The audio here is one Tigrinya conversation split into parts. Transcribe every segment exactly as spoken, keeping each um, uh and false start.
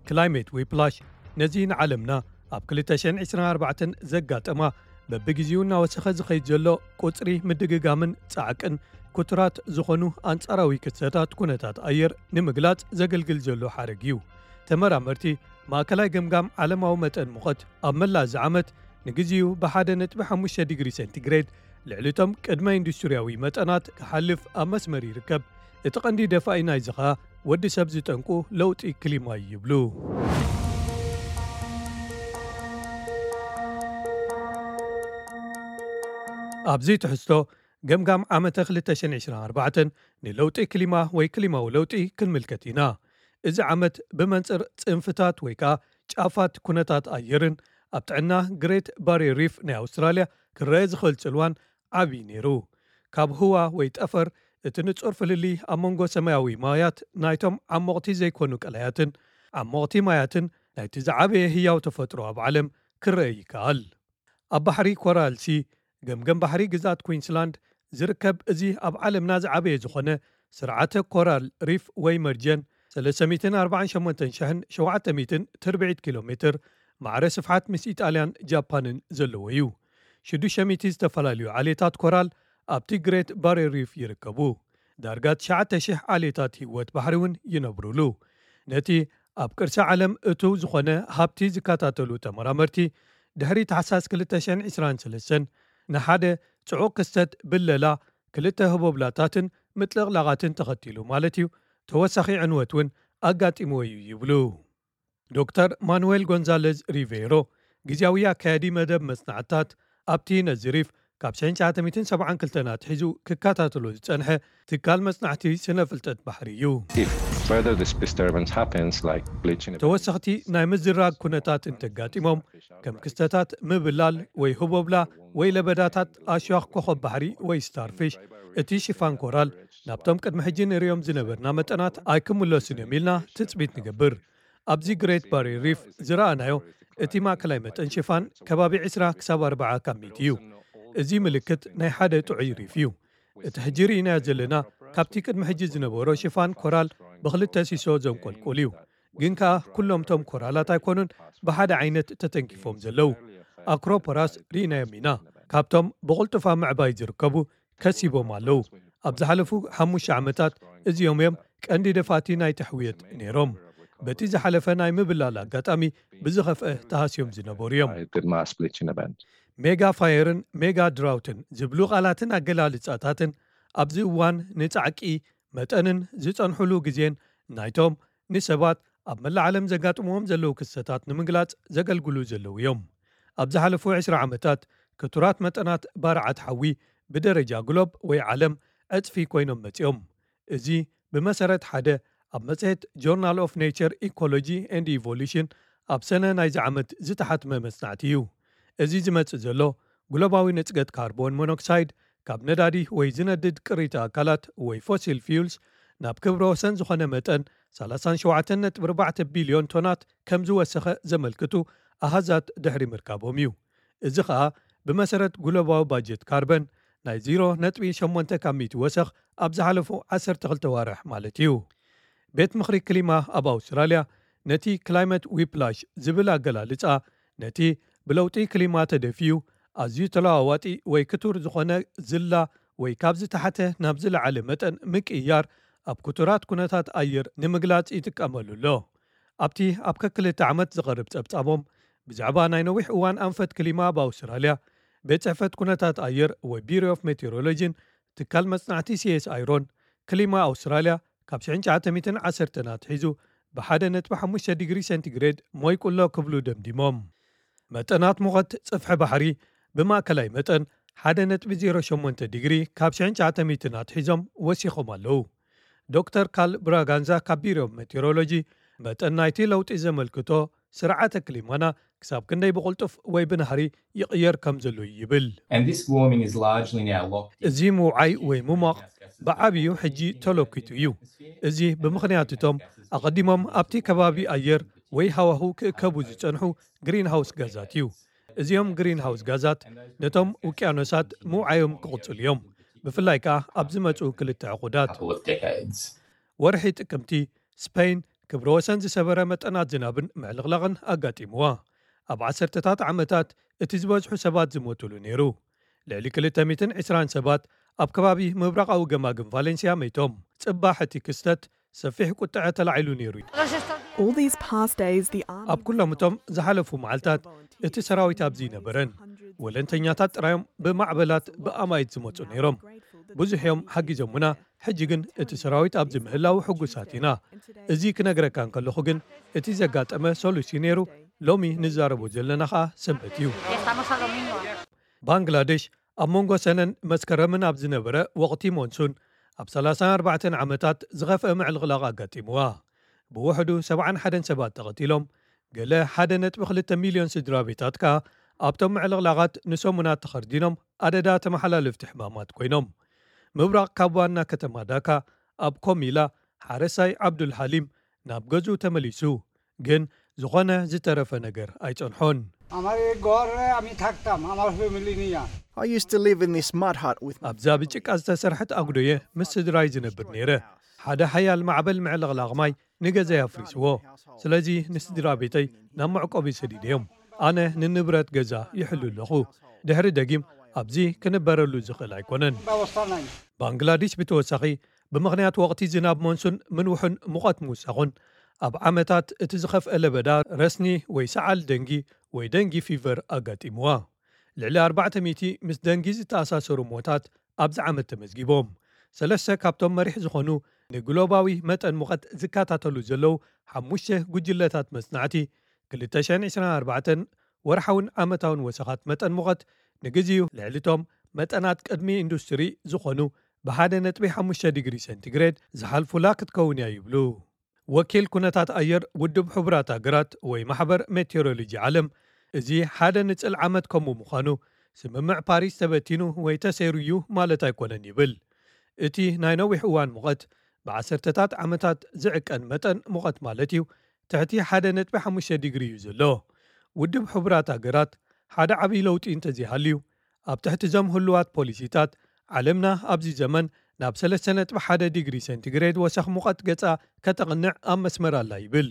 ክላይሜት ዊፕላሽ ነዚ ንዓለምና ኣብ ክልተ ሽሕን ዒስራን ኣርባዕተን ዘጋጠማ በብግዚኡ እናወሰኸ ዝኸይድ ዘሎ ቁፅሪ ምድግጋምን ጻዕቅን ኩትራት ዝኾኑ ኣንጻራዊ ክስተታት ኩነታት ኣየር ንምግላጽ ዘገልግል ዘሎ ሓረግ እዩ። ተመራመርቲ ማእከላይ ገምጋም ዓለማዊ መጠን ሙቐት ኣብ መላእ እዚ ዓመት ንግዚኡ ብሓደ ነጥቢ ሓሙሽተ ዲግሪ ሴንቲግሬድ ልዕሊቶም ቅድመ ኢንዱስትርያዊ መጠናት ክሓልፍ ኣብ መስመር ይርከብ። እቲ ቀንዲ ደፋኢ ናይዚ ኸኣ ወዲ ሰብ ዝጠንቁ ለውጢ ክሊማ ይብሉ። ኣብዚ ትሕዝቶ ገምጋም ዓመተ ክልተ ሽሕን ዒስራን ኣርባዕተን ንለውጢ ክሊማ ወይ ክሊማዊ ለውጢ ክንምልከት ኢና። እዚ ዓመት ብመንጽር ጽንፍታት ወይ ከዓ ጫፋት ኩነታት ኣየርን ኣብ ጥዕና ግሬት ባሪየር ሪፍ ናይ ኣውስትራልያ ክረአ ዝኽእል ጽልዋን ዓብዪ ነይሩ። ካብ ህዋ ወይ ጠፈር እቲ ንጹር ፍልሊ ኣብ መንጎ ሰማያዊ ማያት ናይቶም ዓሞቕቲ ዘይኮኑ ቀላያትን ዓሞቕቲ ማያትን ናይቲ ዝዓበየ ህያው ተፈጥሮ ኣብ ዓለም ክረአ ይከኣል። ኣብ ባሕሪ ኮራልሲ ገምገም ባሕሪ ግዛት ኩዊንስላንድ ዝርከብ እዚ ኣብ ዓለምና ዝዓበየ ዝኾነ ስርዓተ ኮራል ሪፍ ወይ መርጀን ሰለስተ ሚእትን ኣርባዓን ሸሞንተን ሽሕን ሸውዓተ ሚእትን ትርብዒት ኪሎ ሜትር ማዕረ ስፍሓት ምስ ኢጣልያን ጃፓንን ዘለዎ እዩ። ሽዱሽተ ሚእቲ ዝተፈላለዩ ዓሌታት ኮራል ኣብቲ ግሬት ባሪየር ሪፍ ይርከቡ። ዳርጋ ትሽዓተ ሽሕ ዓሌታት ህይወት ባሕሪ እውን ይነብሩሉ። ነቲ ኣብ ቅርሲ ዓለም እቱው ዝኾነ ሃብቲ ዝከታተሉ ተመራመርቲ ድሕሪ ታሕሳስ ክልተ ሽሕን ዒስራን ሰለስተን ንሓደ ጽዑቕ ክስተት ብለላ ክልተ ህቦብላታትን ምጥልቕላቓትን ተኸቲሉ ማለት እዩ ተወሳኺ ዕንወት እውን ኣጋጢሞ እዩ ይብሉ። ዶክተር ማኑዌል ጎንዛሌዝ ሪቬሮ ግዜያዊ ኣካያዲ መደብ መጽናዕትታት ኣብቲ ነዚ ሪፍ ካብ ሽሕን ትሽዓተ ሚእትን ሰብዓን ክልተን ኣትሒዙ ክከታተሎ ዝጸንሐ ትካል መጽናዕቲ ስነ ፍልጠት ባሕሪ እዩ። ተወሰኽቲ ናይ ምዝራግ ኩነታት እንተጋጢሞም ከም ክስተታት ምብላል ወይ ህቦብላ ወይ ለበዳታት ኣሽዋኽ ኮኸብ ባሕሪ ወይ ስታርፊሽ እቲ ሽፋን ኮራል ናብቶም ቅድሚ ሕጂ ንሪኦም ዝነበርና መጠናት ኣይክምለሱን እዮም ኢልና ትጽቢት ንገብር። ኣብዚ ግሬት ባሪየር ሪፍ ዝረኣናዮ እቲ ማእከላይ መጠን ሽፋን ከባቢ ዒስራ ክሳብ ኣርባዓ ካብ ሚእቲ እዩ። እዚ ምልክት ናይ ሓደ ጥዑይ ሪፍ እዩ። እቲ ሕጂ ርኢናዮ ዘለና ካብቲ ቅድሚ ሕጂ ዝነበሮ ሽፋን ኮራል ብኽልተ ሲሶ ዘንቆልቁል እዩ። ግን ከዓ ኩሎምቶም ኮራላት ኣይኮኑን ብሓደ ዓይነት ተተንኪፎም ዘለው። ኣክሮፖራስ ርኢናዮም ኢና። ካብቶም ብቕልጡፋ ምዕባይ ዝርከቡ ከሲቦም ኣለው። ኣብ ዝሓለፉ ሓሙሽተ ዓመታት እዚኦም እዮም ቀንዲ ደፋቲ ናይ ተሕውየት ነይሮም። በቲ ዝሓለፈ ናይ ምብላል ኣጋጣሚ ብዝኸፍአ ተሃስዮም ዝነበሩ እዮም። ሜጋ ፋየርን ሜጋ ድራውትን ዝብሉ ቓላትን ኣገላልጻታትን ኣብዚ እዋን ንጻዕቂ መጠንን ዝጸንሑሉ ግዜን ናይቶም ንሰባት ኣብ መላእ ዓለም ዘጋጥምዎም ዘለዉ ክስተታት ንምግላጽ ዘገልግሉ ዘለዉ እዮም። ኣብ ዝሓለፉ ዒስራ ዓመታት ክቱራት መጠናት ባርዓት ሓዊ ብደረጃ ግሎብ ወይ ዓለም ዕጽፊ ኮይኖም መጺኦም። እዚ ብመሰረት ሓደ ኣብ መጽሔት ጆርናል ኦፍ ኔቸር ኢኮሎጂ ኤንድ ኢቮሉሽን ኣብ ሰነ ናይዚ ዓመት ዝተሓትመ መጽናዕቲ እዩ። እዚ ዝመጽእ ዘሎ ግሎባዊ ንጽገት ካርቦን ሞኖክሳይድ ካብ ነዳዲ ወይ ዝነድድ ቅሪተ ኣካላት ወይ ፎሲል ፊውልስ ናብ ክብረ ወሰን ዝኾነ መጠን ሰላሳ ሸውዓተ ነጥቢ ኣርባዕተ ቢልዮን ቶናት ከም ዝወሰኸ ዘመልክቱ ኣሃዛት ድሕሪ ምርካቦም እዩ። እዚ ኸኣ ብመሰረት ግሎባዊ ባጀት ካርበን ናይ ዜሮ ነጥቢ ሸሞንተ ካብ ሚእቲ ወሰኽ ኣብ ዝሓለፉ ዓሰርተ ክልተ ዋርሕ ማለት እዩ። ቤት ምኽሪ ክሊማ ኣብ ኣውስትራልያ ነቲ ክላይሜት ዊፕላሽ ዝብል ኣገላልጻ ነቲ ብለውጢ ክሊማ ተደፊዩ ኣዝዩ ተለዋዋጢ ወይ ክቱር ዝኾነ ዝላ ወይ ካብ ዝተሓተ ናብ ዝለዓለ መጠን ምቅያር ኣብ ክቱራት ኩነታት ኣየር ንምግላጽ ይጥቀመሉ ኣሎ። ኣብቲ ኣብ ከክልተ ዓመት ዝቐርብ ጸብጻቦም ብዛዕባ ናይ ነዊሕ እዋን ኣንፈት ክሊማ ኣብ ኣውስትራልያ ቤት ጽሕፈት ኩነታት ኣየር ወይ ቢሮ ኦፍ ሜቴሮሎጂን ትካል መጽናዕቲ ሲኤስ ኣይሮን ክሊማ ኣውስትራልያ ካብ ሽሕን ትሽዓተ ሚእትን ዓሰርተን ኣትሒዙ ብሓደ ነጥቢ ሓሙሽተ ዲግሪ ሴንቲግሬድ ሞይቁሎ ክብሉ ደምዲሞም። መጠናት ሙቐት ጽፍሒ ባሕሪ ብማእከላይ መጠን ሓደ ነጥቢ ዜሮ ሸሞንተ ዲግሪ ካብ ሽሕን ትሽዓተ ሚእትን ኣትሒዞም ወሲኾም ኣለው። ዶክተር ካል ብራጋንዛ ካብ ቢሮ ኦፍ ሜቴሮሎጂ መጠን ናይቲ ለውጢ ዘመልክቶ ስርዓተ ክሊማና ክሳብ ክንደይ ብቕልጡፍ ወይ ብናህሪ ይቕየር ከም ዘሎ ይብል። እዚ ምውዓይ ወይ ምሟቕ ብዓብዩ ሕጂ ተለኪቱ እዩ። እዚ ብምኽንያት እቶም ኣቐዲሞም ኣብቲ ከባቢ ኣየር ወይ ሃዋህው ክእከቡ ዝጸንሑ ግሪን ሃውስ ጋዛት እዩ። እዚኦም ግሪን ሃውስ ጋዛት ነቶም ውቅያኖሳት ምውዓዮም ክቕጽሉ እዮም። ብፍላይ ከዓ ኣብ ዝመጹ ክልተ ዕቑዳት ወርሒ ጥቅምቲ ስፔን ክብረ ወሰን ዝሰበረ መጠናት ዝናብን ምዕልቕላቕን ኣጋጢምዋ ኣብ ዓሰርተታት ዓመታት እቲ ዝበዝሑ ሰባት ዝሞትሉ ነይሩ ልዕሊ ክልተ ሚእትን ዒስራን ሰባት ኣብ ከባቢ ምብራቓዊ ገማግም ቫሌንሲያ መይቶም ጽባሕ እቲ ክስተት ሰፊሕ ቁጥዐ ተላዒሉ ነይሩ ኣብ ኩሎም እቶም ዝሓለፉ መዓልታት እቲ ሰራዊት ኣብዚ ነበረን ወለንተኛታት ጥራዮም ብማዕበላት ብኣማይት ዝመፁ ነይሮም ብዙሕዮም ሓጊዞምና ሕጂ ግን እቲ ሰራዊት ኣብዚ ምህላዊ ሕጉሳት ኢና እዚ ክነግረካ እንከለኹ ግን እቲ ዘጋጠመ ሶሉሲ ነይሩ ሎሚ ንዛረቡ ዘለና ኸኣ ሰንበት እዩ ባንግላዴሽ ኣብ መንጎ ሰነን መስከረምን ኣብ ዝነበረ ወቕቲ ሞንሱን ኣብ ሰላሳን ኣርባዕተን ዓመታት ዝኸፍአ ምዕልቕላቕ ኣጋጢምዋ ብውሕዱ ሰብዓን ሓደን ሰባት ተቐቲሎም ገለ ሓደ ነጥቢ ክልተ ሚልዮን ስድራ ቤታት ከኣ ኣብቶም ምዕልቕላቓት ንሰሙናት ተኸርዲኖም ኣደዳ ተመሓላለፍቲ ሕማማት ኮይኖም ምብራቕ ካብ ዋና ከተማ ዳካ ኣብ ኮሚላ ሓረሳይ ዓብዱልሓሊም ናብ ገዙ ተመሊሱ ግን ዝኾነ ዝተረፈ ነገር ኣይጸንሖን ኣብዛ ብጭቃ ዝተሰርሐት ኣጉዶየ ምስ ስድራይ ዝነብር ነይረ ሓደ ሓያል ማዕበል ምዕልቕላቕ ማይ ንገዛይ ኣፍሪስዎ ስለዚ ንስድራ ቤተይ ናብ መዕቆቢ ሰዲደዮም ኣነ ንንብረት ገዛ ይሕሉ ኣለኹ ድሕሪ ደጊም ኣብዚ ክንበረሉ ዝኽእል ኣይኮነን ባንግላዴሽ ብተወሳኺ ብምኽንያት ወቕቲ ዝናብ ሞንሱን ምንውሑን ሙቐት ምውሳኹን ኣብ ዓመታት እቲ ዝኸፍአ ለበዳ ረስኒ ወይ ሰዓል ደንጊ ወይ ደንጊ ፊቨር ኣጋጢምዋ ልዕሊ ኣርባዕተ ሚእቲ ምስ ደንጊ ዝተኣሳሰሩ ሞታት ኣብዚ ዓመት ተመዝጊቦም ሰለስተ ካብቶም መሪሕ ዝኾኑ ንግሎባዊ መጠን ሙቐት ዝከታተሉ ዘለዉ ሓሙሽተ ጉጅለታት መጽናዕቲ ክልተ ሽሕን ዒስራን ኣርባዕተን ወርሓውን ዓመታውን ወሰኻት መጠን ሙቐት ንግዜኡ ልዕሊቶም መጠናት ቅድሚ ኢንዱስትሪ ዝኾኑ ብሓደ ነጥቢ ሓሙሽተ ዲግሪ ሴንቲግሬድ ዝሓልፉላ ክትከውን እያ ይብሉ ወኪል ኩነታት ኣየር ውድብ ሕቡራት ሃገራት ወይ ማሕበር ሜቴሮሎጂ ዓለም እዚ ሓደ ንጽል ዓመት ከምኡ ምዃኑ ስምምዕ ፓሪስ ተበቲኑ ወይ ተሰይሩ እዩ ማለት ኣይኮነን ይብል እቲ ናይ ነዊሕ እዋን ሙቐት ብዓሰርተታት ዓመታት ዝዕቀን መጠን ሙቐት ማለት እዩ ትሕቲ ሓደ ነጥቢ ሓሙሽተ ዲግሪ እዩ ዘሎ ውድብ ሕቡራት ሃገራት ሓደ ዓብዪ ለውጢ እንተዘይሃልዩ ኣብ ትሕቲ ዞም ህሉዋት ፖሊሲታት ዓለምና ኣብዚ ዘመን ናብ ሰለስተ ነጥቢ ሓደ ዲግሪ ሴንቲግሬድ ወሰኽ ሙቐት ገጻ ከተቕንዕ ኣብ መስመር ኣላ ይብል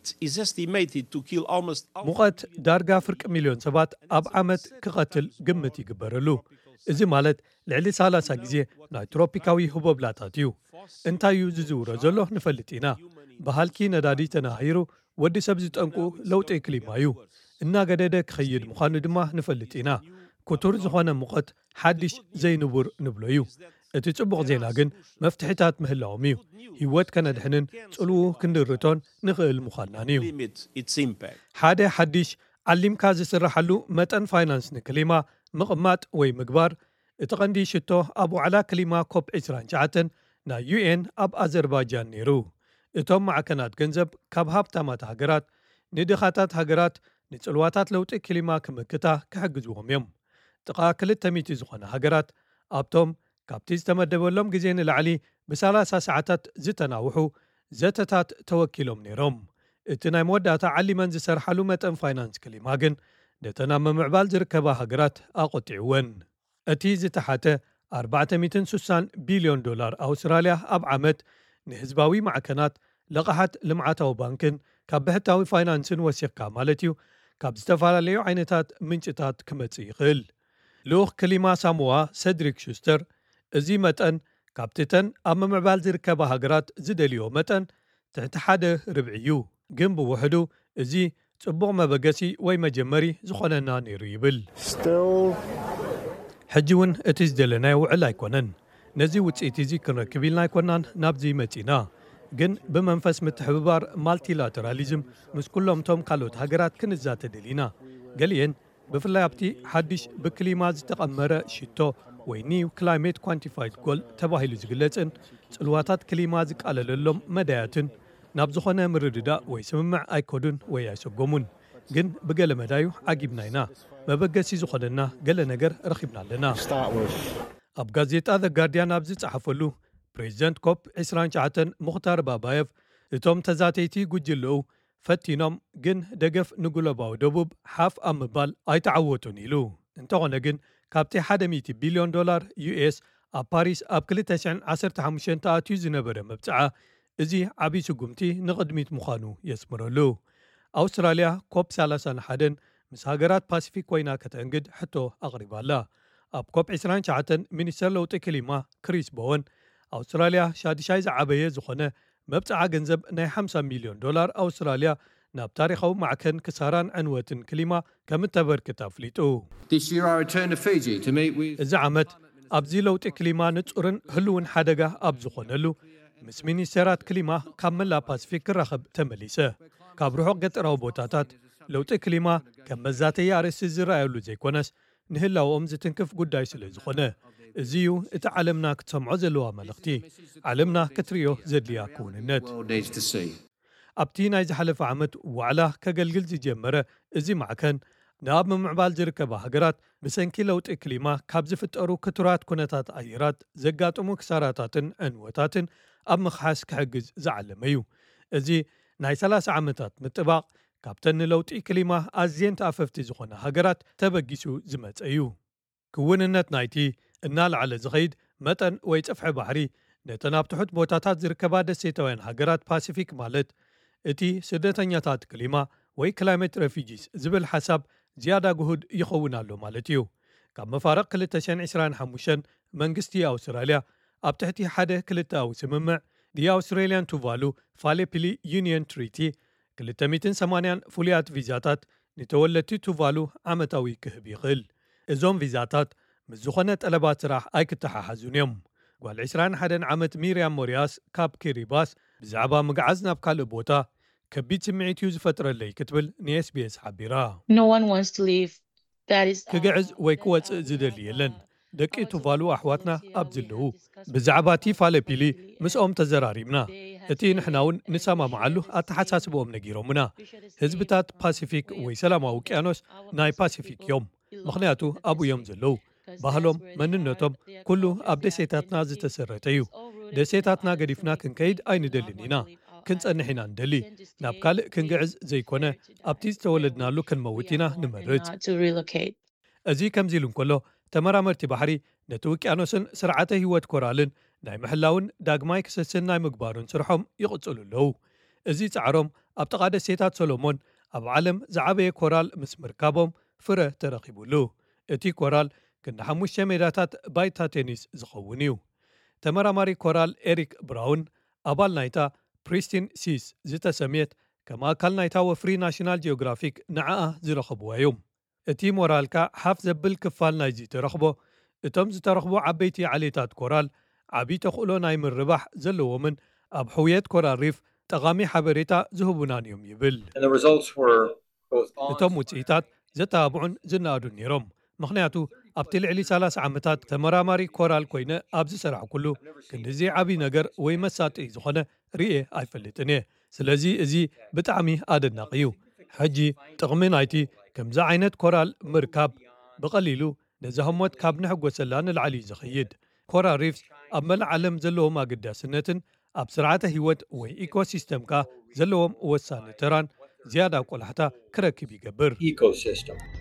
ሙቐት ዳርጋ ፍርቂ ሚልዮን ሰባት ኣብ ዓመት ክቐትል ግምት ይግበረሉ እዚ ማለት ልዕሊ ሰላሳ ግዜ ናይ ትሮፒካዊ ህቦብላታት እዩ እንታይ እዩ ዝዝውሮ ዘሎ ንፈልጥ ኢና ባህልኪ ነዳዲ ተናሂሩ ወዲ ሰብ ዝጠንቁ ለውጢ ክሊማ እዩ እናገደደ ክኸይድ ምዃኑ ድማ ንፈልጥ ኢና ኩቱር ዝኾነ ሙቐት ሓድሽ ዘይንቡር ንብሎ እዩ እቲ ጽቡቕ ዜና ግን መፍትሒታት ምህላዎም እዩ ህይወት ከነድሕንን ጽልዉ ክንድርቶን ንኽእል ምዃንናን እዩ ሓደ ሓድሽ ዓሊምካ ዝስራሓሉ መጠን ፋይናንስ ንክሊማ ምቕማጥ ወይ ምግባር እቲ ቐንዲ ሽቶ ኣብ ዋዕላ ክሊማ ኮፕ ዒስራን ሸውዓተ ናይ ዩኤን ኣብ ኣዘርባይጃን ነይሩ እቶም ማዕከናት ገንዘብ ካብ ሃብታማት ሃገራት ንድኻታት ሃገራት ንጽልዋታት ለውጢ ክሊማ ክምክታ ክሕግዝዎም እዮም ጥቓ ክልተ ሚእቲ ዝኾነ ሃገራት ኣብቶም ካብቲ ዝተመደበሎም ግዜ ንላዕሊ ብሰላሳ ሰዓታት ዝተናውሑ ዘተታት ተወኪሎም ነይሮም እቲ ናይ መወዳእታ ዓሊመን ዝሰርሓሉ መጠን ፋይናንስ ክሊማ ግን ነተን ኣብ ምምዕባል ዝርከባ ሃገራት ኣቆጢዕወን እቲ ዝተሓተ ኣርባዕተ ሚእትን ስሳን ቢልዮን ዶላር ኣውስትራልያ ኣብ ዓመት ንህዝባዊ ማዕከናት ለቕሓት ልምዓታዊ ባንክን ካብ ብሕታዊ ፋይናንስን ወሲኽካ ማለት እዩ ካብ ዝተፈላለዩ ዓይነታት ምንጭታት ክመጽእ ይኽእል ልኡኽ ክሊማ ሳሞዋ ሰድሪክ ሹስተር እዚ መጠን ካብቲተን ኣብ ምምዕባል ዝርከባ ሃገራት ዝደልዮ መጠን ትሕቲ ሓደ ርብዒ እዩ ግን ብውሕዱ እዚ ጽቡቕ መበገሲ ወይ መጀመሪ ዝኾነና ነይሩ ይብል ሕጂ እውን እቲ ዝደለናዮ ውዕል ኣይኮነን ነዚ ውፅኢት እዚ ክንረክብ ኢልና ኣይኮናን ናብዚ መጺና ግን ብመንፈስ ምትሕብባር ማልቲላተራሊዝም ምስ ኩሎም ቶም ካልኦት ሃገራት ክንዛተ ደሊና ገሊአን ብፍላይ ኣብቲ ሓድሽ ብክሊማ ዝተቐመረ ሽቶ ወይ ኒው ክላይሜት ኳንቲፋይድ ጎል ተባሂሉ ዝግለጽን ጽልዋታት ክሊማ ዝቃለለሎም መዳያትን ናብ ዝኾነ ምርድዳእ ወይ ስምምዕ ኣይኮዱን ወይ ኣይሰጎሙን ግን ብገለ መዳዩ ዓጊብና ኢና መበገሲ ዝኾነና ገለ ነገር ረኺብና ኣለና ኣብ ጋዜጣ ዘ ጋርዲያን ኣብ ዝጸሓፈሉ ፕሬዚደንት ኮፕ ዒስራን ሸውዓተ ሙኽታር ባባየቭ እቶም ተዛተይቲ ጉጅልኡ ፈቲኖም ግን ደገፍ ንግሎባዊ ደቡብ ሓፍ ኣብ ምባል ኣይተዓወቱን ኢሉ እንተኾነ ግን ካብቲ ሓደ ሚእቲ ቢልዮን ዶላር ዩኤስ ኣብ ፓሪስ ኣብ ክልተ ሽሕን ዓሰርተ ሓሙሽተ ተኣትዩ ዝነበረ መብፅዓ እዚ ዓብይ ስጉምቲ ንቕድሚት ምዃኑ የስምረሉ። ኣውስትራልያ ኮፕ ሰላሳ ወሓደ ምስ ሃገራት ፓሲፊክ ኮይና ከተንግድ ሕቶ ኣቕሪባላ። ኣብ ኮፕ ዒስራን ሸውዓተ ሚኒስተር ለውጢ ክሊማ ክሪስ ቦወን ኣውስትራልያ ሻድሻይ ዝዓበየ ዝኾነ መብፅዓ ገንዘብ ናይ ሓምሳ ሚልዮን ዶላር ኣውስትራልያ ናብ ታሪኻዊ ማዕከን ክሳራን ዕንወትን ክሊማ ከም እተበርክት ኣፍሊጡ። እዚ ዓመት ኣብዚ ለውጢ ክሊማ ንጹርን ህልውን ሓደጋ ኣብ ዝኾነሉ ምስ ሚኒስተራት ክሊማ ካብ መላእ ፓሲፊክ ክራኸብ ተመሊሰ። ካብ ርሑቕ ገጠራዊ ቦታታት ለውጢ ክሊማ ከም መዛተይ ኣርእስቲ ዝረኣየሉ ዘይኮነስ ንህላውኦም ዝትንክፍ ጉዳይ ስለ ዝኾነ እዚዩ እቲ ዓለምና ክትሰምዖ ዘለዋ መልእኽቲ፣ ዓለምና ክትርእዮ ዘድልያ ክውንነት። ኣብቲ ናይ ዝሓለፈ ዓመት ዋዕላ ከገልግል ዝጀመረ እዚ ማዕከን ናብ ምምዕባል ዝርከባ ሃገራት ብሰንኪ ለውጢ ክሊማ ካብ ዝፍጠሩ ክቱራት ኩነታት ኣየራት ዘጋጥሙ ክሳራታትን ዕንወታትን ኣብ ምኽሓስ ክሕግዝ ዝዓለመ እዩ። እዚ ናይ ሰላሳ ዓመታት ምጥባቕ ካብተን ንለውጢ ክሊማ ኣዝየን ተኣፈፍቲ ዝኾነ ሃገራት ተበጊሱ ዝመፀ እዩ። ክውንነት ናይቲ እናልዓለ ዝኸይድ መጠን ወይ ፀፍሒ ባሕሪ ነተን ኣብ ትሑት ቦታታት ዝርከባ ደሴታውያን ሃገራት ፓሲፊክ ማለት እቲ ስደተኛታት ክሊማ ወይ ክላይሜት ሬፊጂስ ዝብል ሓሳብ ዝያዳ ግሁድ ይኸውን ኣሎ ማለት እዩ። ካብ መፋረቕ ክልተ ሽሕን ዒስራን ሓሙሽተን መንግስቲ ኣውስትራልያ ኣብ ትሕቲ ሓደ ክልተኣዊ ስምምዕ ዲ ኣውስትራልያን ቱቫሉ ፋሌፒሊ ዩኒየን ትሪቲ ክልተ ሚእትን ሰማንያን ፍሉያት ቪዛታት ንተወለድቲ ቱቫሉ ዓመታዊ ክህብ ይኽእል። እዞም ቪዛታት ምስ ዝኾነ ጠለባት ስራሕ ኣይክተሓሓዙን እዮም። ጓል ዒስራን ሓደን ዓመት ሚርያም ሞርያስ ካብ ኪሪባስ ብዛዕባ ምግዓዝ ናብ ካልእ ቦታ ከቢድ ስምዒት እዩ ዝፈጥረለይ ክትብል ንኤስቢኤስ ሓቢራ። ክግዕዝ ወይ ክወፅእ ዝደሊ የለን። ደቂ ቱቫሉ ኣሕዋትና ኣብ ዘለዉ ብዛዕባ እቲ ፋሌፒሊ ምስኦም ተዘራሪብና። እቲ ንሕና እውን ንሰማምዓሉ ኣተሓሳስቦኦም ነጊሮምና። ህዝብታት ፓሲፊክ ወይ ሰላማዊ ውቅያኖስ ናይ ፓሲፊክ እዮም። ምኽንያቱ ኣብኡ እዮም ዘለዉ። ባህሎም መንነቶም ኩሉ ኣብ ደሴታትና ዝተሰረተ እዩ። ደሴታትና ገዲፍና ክንከይድ ኣይንደልን ኢና። ክንጸንሕ ኢና ንደሊ። ናብ ካልእ ክንግዕዝ ዘይኮነ ኣብቲ ዝተወለድናሉ ክንመውት ኢና ንመርጽ። እዚ ከምዚ ኢሉ እንከሎ ተመራመርቲ ባሕሪ ነቲ ውቅያኖስን ስርዓተ ህይወት ኮራልን ናይ ምሕላውን ዳግማይ ክሰስን ናይ ምግባሩን ስርሖም ይቕጽሉ ኣለዉ። እዚ ጻዕሮም ኣብ ጥቓ ደሴታት ሰሎሞን ኣብ ዓለም ዝዓበየ ኮራል ምስ ምርካቦም ፍረ ተረኺቡሉ። እቲ ኮራል ክንዲ ሓሙሽተ ሜዳታት ባይታ ቴኒስ ዝኸውን እዩ። ተመራማሪ ኮራል ኤሪክ ብራውን ኣባል ናይታ ፕሪስቲን ሲስ ዝተሰምየት ከም ኣካል ናይታ ወፍሪ ናሽናል ጂኦግራፊክ ንዓኣ ዝረኸብዋ እዮም። እቲ ሞራልካ ሓፍ ዘብል ክፋል ናይዚ ተረኽቦ እቶም ዝተረኽቦ ዓበይቲ ዓሌታት ኮራል ዓብይ ተኽእሎ ናይ ምርባሕ ዘለዎምን ኣብ ሕውየት ኮራል ሪፍ ጠቓሚ ሓበሬታ ዝህቡናን እዮም ይብል። እቶም ውፅኢታት ዘተባብዑን ዝናኣዱን ነይሮም። ምኽንያቱ ኣብቲ ልዕሊ ሰላሳ ዓመታት ተመራማሪ ኮራል ኮይነ ኣብ ዝሰርሕ ኩሉ ክንዲዚ ዓብይ ነገር ወይ መሳጢ ዝኾነ ርኤ ኣይፈልጥን እየ። ስለዚ እዚ ብጣዕሚ ኣደናቂ እዩ። ሕጂ ጥቕሚ ናይቲ ከምዚ ዓይነት ኮራል ምርካብ ብቐሊሉ ነዚ ህሞት ካብ ንሕጐሰላ ንላዕሊ እዩ ዝኸይድ። ኮራል ሪፍስ ኣብ መላእ ዓለም ዘለዎም ኣገዳስነትን ኣብ ስርዓተ ህይወት ወይ ኢኮሲስተምካ ዘለዎም ወሳኒ ተራን ዝያዳ ቆላሕታ ክረክብ ይገብር።